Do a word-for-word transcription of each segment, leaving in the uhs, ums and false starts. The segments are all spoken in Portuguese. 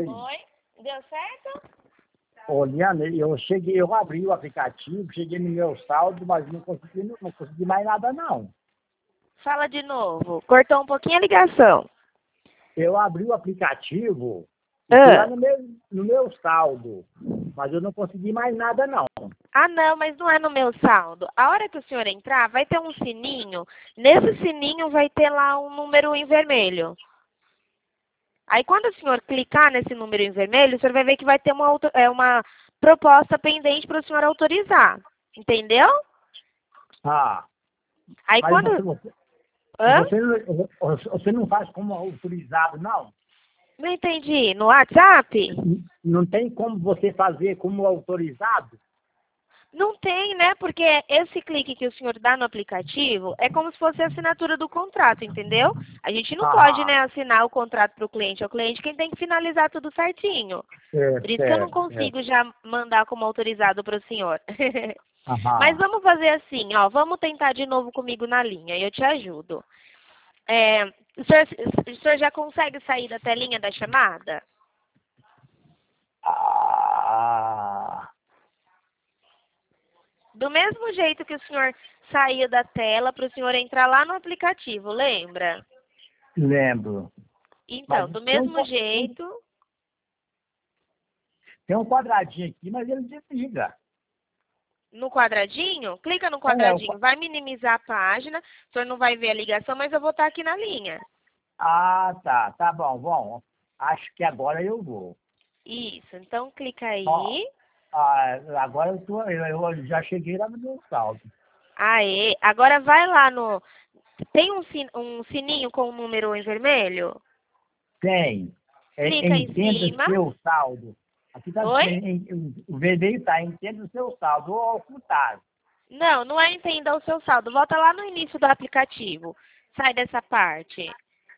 Oi, deu certo? Olhando, eu cheguei, eu abri o aplicativo, cheguei no meu saldo, mas não consegui, não, não consegui mais nada, não. Fala de novo. Cortou um pouquinho a ligação. Eu abri o aplicativo e fui lá Ah, no meu, no meu saldo, mas eu não consegui mais nada, não. ah, não, mas não é no meu saldo. A hora que o senhor entrar, vai ter um sininho. Nesse sininho vai ter lá um número em vermelho. Aí, quando o senhor clicar nesse número em vermelho, o senhor vai ver que vai ter uma, auto- é, uma proposta pendente para o senhor autorizar. Entendeu? Ah, Aí, mas quando... você, você, Hã? você, não- você não faz como autorizado, não? Não entendi. No WhatsApp? Não tem como você fazer como autorizado? Não tem, né? Porque esse clique que o senhor dá no aplicativo é como se fosse a assinatura do contrato, entendeu? A gente não pode, Ah, né, assinar o contrato para o cliente. É o cliente quem tem que finalizar tudo certinho. Por certo, isso que eu não certo, certo. consigo já mandar como autorizado para o senhor. Mas Aham. vamos fazer assim, ó. Vamos tentar de novo comigo na linha. Eu te ajudo. É, o, senhor, o senhor já consegue sair da telinha da chamada? Ah, Do mesmo jeito que o senhor saiu da tela para o senhor entrar lá no aplicativo, lembra? lembro. Mas Então, do tem um, mesmo qua- tem um jeito, tem um quadradinho aqui, mas ele desliga. no quadradinho, clica no É, o quadradinho, qua- vai minimizar a página, o senhor não vai ver a ligação, mas eu vou estar aqui na linha. ah, tá, tá bom, bom. Acho que agora eu vou. Isso, então clica Ó, aí. ah, agora eu, tô, eu, eu já cheguei lá no meu saldo. Aê, agora vai lá no... Tem um, sin- um sininho com um número em vermelho? Tem. É, Clica em entenda cima. seu saldo. Aqui tá, Oi? em- em- o vermelho tá, entenda o seu saldo, ou ao contrário. Não, não é entenda o seu saldo. Volta lá no início do aplicativo. Sai dessa parte.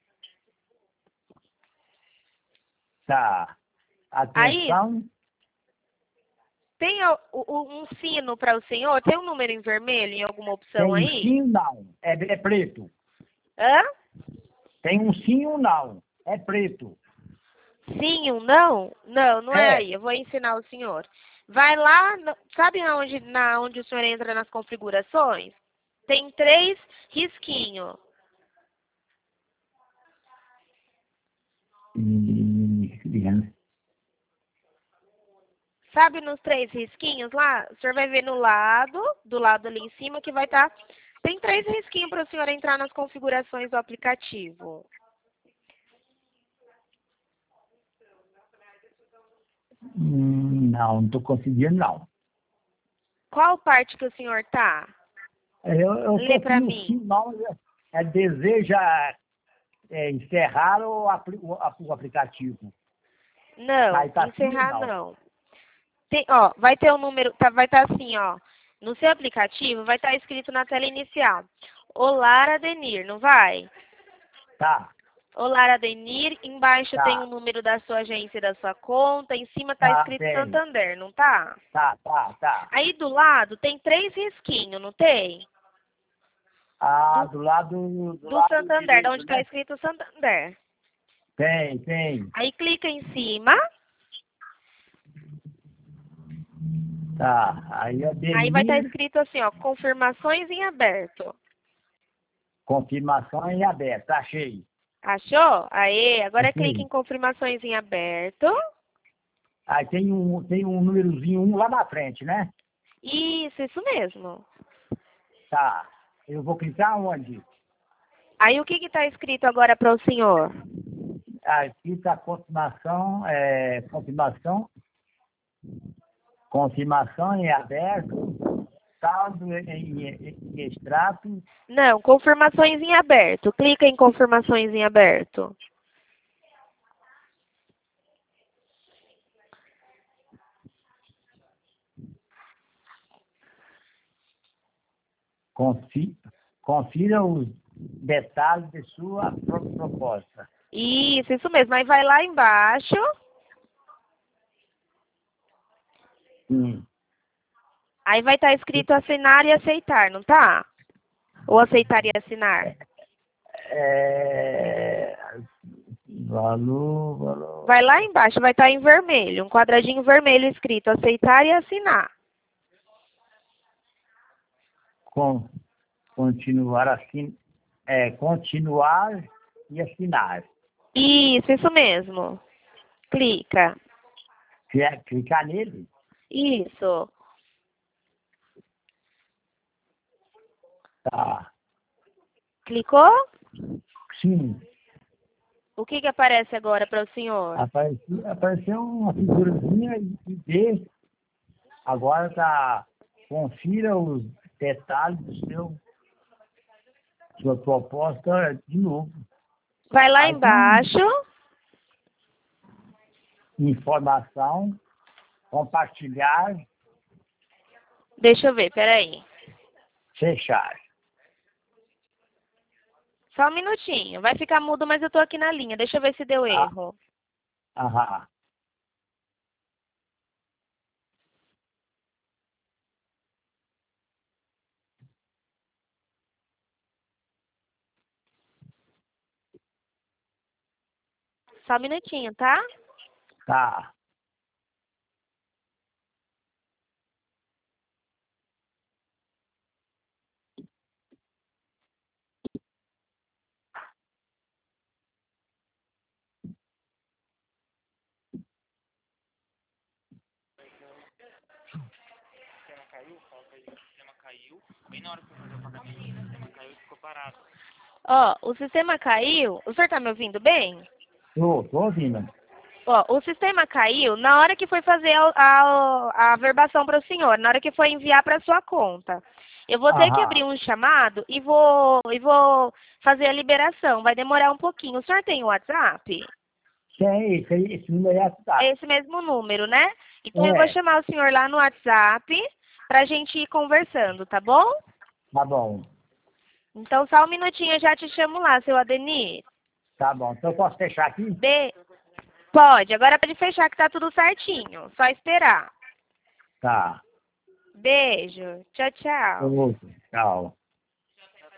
Tá. Aí, Atenção, tem o- o- um sino para o senhor? Tem um número em vermelho em alguma opção tem um aí? sim ou não. É, é preto. Hã? Tem um sim ou não. É preto. Sim, um não? Não, não é É. aí. Eu vou ensinar o senhor. Vai lá, no- sabe aonde, na, onde o senhor entra nas configurações? Tem três risquinhos. Hum, Liana. Sabe nos três risquinhos lá? O senhor vai ver no lado, do lado ali em cima, que vai estar... Tem três risquinhos para o senhor entrar nas configurações do aplicativo. Hum, não, não estou conseguindo, não. Qual parte que o senhor tá? É, Eu, eu tô Lê aqui para no mim. sim, não. É, deseja é, encerrar o, apli- o, a- o aplicativo. Não, Aí tá sim ou encerrar não. não. Tem, ó, vai ter o número, tá, vai estar assim, ó. No seu aplicativo vai estar escrito na tela inicial. Olá, Adenir, não vai? Tá, Olá, Adenir. Embaixo tem o tá, número da sua agência e da sua conta. Em cima tá tá, escrito tem. Santander, não tá? Tá, tá, tá. Aí do lado tem três risquinhos, não tem? Ah, Do, do lado, do do lado Santander, de direito, onde está né? escrito Santander. Tem, tem. Aí clica em cima. Tá. Aí Aí vai estar Ademir, escrito assim, ó, confirmações em aberto. confirmação em aberto. Achei. Achou? Aí, agora clica Achei. em confirmações em aberto. Aí tem um, tem um númerozinho um lá na frente, né? Isso, isso mesmo. Tá. Eu vou clicar onde? Aí o que está escrito agora para o senhor? Aqui está confirmação, é, confirmação, confirmação em aberto, saldo em, em, em extrato, Não, confirmações em aberto. Clica em confirmações em aberto. confi, confira os detalhes de sua pro- proposta. Isso, isso mesmo. Aí vai lá embaixo. Hum. Aí vai estar escrito assinar e aceitar, não tá? Ou aceitar e assinar. É, Valor, valor. Vai lá embaixo, vai estar em vermelho, um quadradinho vermelho escrito aceitar e assinar. Com, continuar assim, é, continuar e assinar. Isso, isso mesmo. Clica. Quer clicar nele? Isso. Tá. Clicou? Sim. O que que aparece agora para o senhor? Apareceu, apareceu uma figurazinha e vê. Agora tá. Confira os detalhes do seu sua proposta de novo. Vai lá Aí tem embaixo. informação, compartilhar, Deixa eu ver, peraí. fechar. Só um minutinho. Vai ficar mudo, mas eu tô aqui na linha. Deixa eu ver se deu Ah, erro. aham. Só um minutinho, tá? Tá. Ó, o sistema caiu. O senhor tá me ouvindo bem? Tô, tô ouvindo. Ó, o sistema caiu na hora que foi fazer a, a, a verbação para o senhor, na hora que foi enviar para sua conta. Eu vou ter que abrir Aham. um chamado e vou, e vou fazer a liberação. Vai demorar um pouquinho. O senhor tem o WhatsApp? Tem esse, aí, esse número é É WhatsApp. esse mesmo número, né? Então eu vou É, chamar o senhor lá no WhatsApp pra gente ir conversando, tá bom? tá bom. Então só um minutinho, eu já te chamo lá, seu Adenir. Tá bom. Então eu posso fechar aqui? Be... Pode, agora pode fechar que tá tudo certinho. Só esperar. Tá. Beijo. Tchau, tchau. Outro. Tchau.